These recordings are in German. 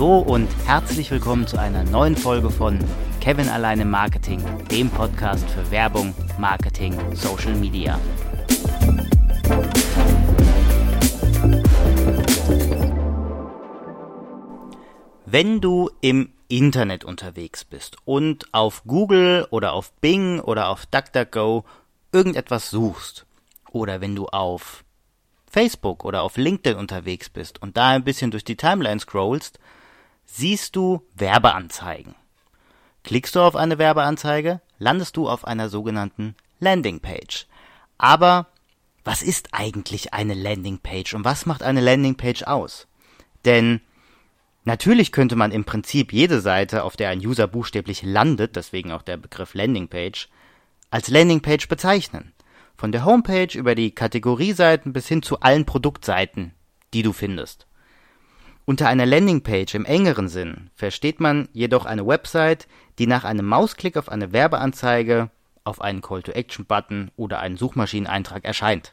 Hallo und herzlich willkommen zu einer neuen Folge von Kevin allein im Marketing, dem Podcast für Werbung, Marketing, Social Media. Wenn du im Internet unterwegs bist und auf Google oder auf Bing oder auf DuckDuckGo irgendetwas suchst oder wenn du auf Facebook oder auf LinkedIn unterwegs bist und da ein bisschen durch die Timeline scrollst, siehst du Werbeanzeigen. Klickst du auf eine Werbeanzeige, landest du auf einer sogenannten Landingpage. Aber was ist eigentlich eine Landingpage und was macht eine Landingpage aus? Denn natürlich könnte man im Prinzip jede Seite, auf der ein User buchstäblich landet, deswegen auch der Begriff Landingpage, als Landingpage bezeichnen. Von der Homepage über die Kategorieseiten bis hin zu allen Produktseiten, die du findest. Unter einer Landingpage im engeren Sinn versteht man jedoch eine Website, die nach einem Mausklick auf eine Werbeanzeige, auf einen Call-to-Action-Button oder einen Suchmaschineneintrag erscheint.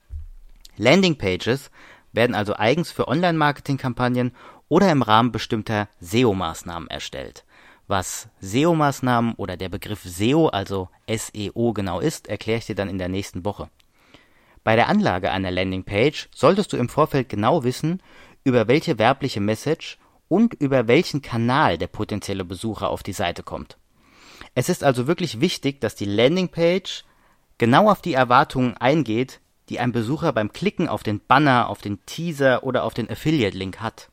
Landingpages werden also eigens für Online-Marketing-Kampagnen oder im Rahmen bestimmter SEO-Maßnahmen erstellt. Was SEO-Maßnahmen oder der Begriff SEO, also SEO genau ist, erkläre ich dir dann in der nächsten Woche. Bei der Anlage einer Landingpage solltest du im Vorfeld genau wissen, über welche werbliche Message und über welchen Kanal der potenzielle Besucher auf die Seite kommt. Es ist also wirklich wichtig, dass die Landingpage genau auf die Erwartungen eingeht, die ein Besucher beim Klicken auf den Banner, auf den Teaser oder auf den Affiliate-Link hat.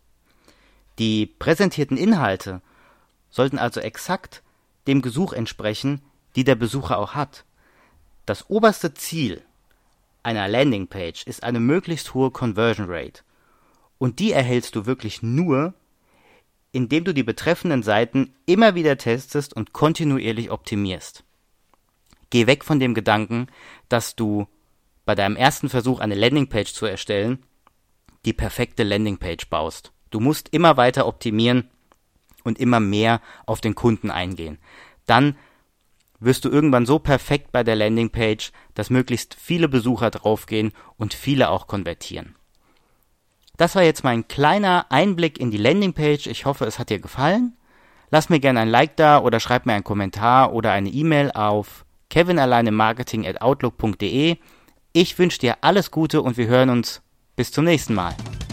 Die präsentierten Inhalte sollten also exakt dem Gesuch entsprechen, die der Besucher auch hat. Das oberste Ziel einer Landingpage ist eine möglichst hohe Conversion Rate. Und die erhältst du wirklich nur, indem du die betreffenden Seiten immer wieder testest und kontinuierlich optimierst. Geh weg von dem Gedanken, dass du bei deinem ersten Versuch, eine Landingpage zu erstellen, die perfekte Landingpage baust. Du musst immer weiter optimieren und immer mehr auf den Kunden eingehen. Dann wirst du irgendwann so perfekt bei der Landingpage, dass möglichst viele Besucher draufgehen und viele auch konvertieren. Das war jetzt mein kleiner Einblick in die Landingpage. Ich hoffe, es hat dir gefallen. Lass mir gerne ein Like da oder schreib mir einen Kommentar oder eine E-Mail auf kevinalleinemarketing@outlook.de. Ich wünsche dir alles Gute und wir hören uns bis zum nächsten Mal.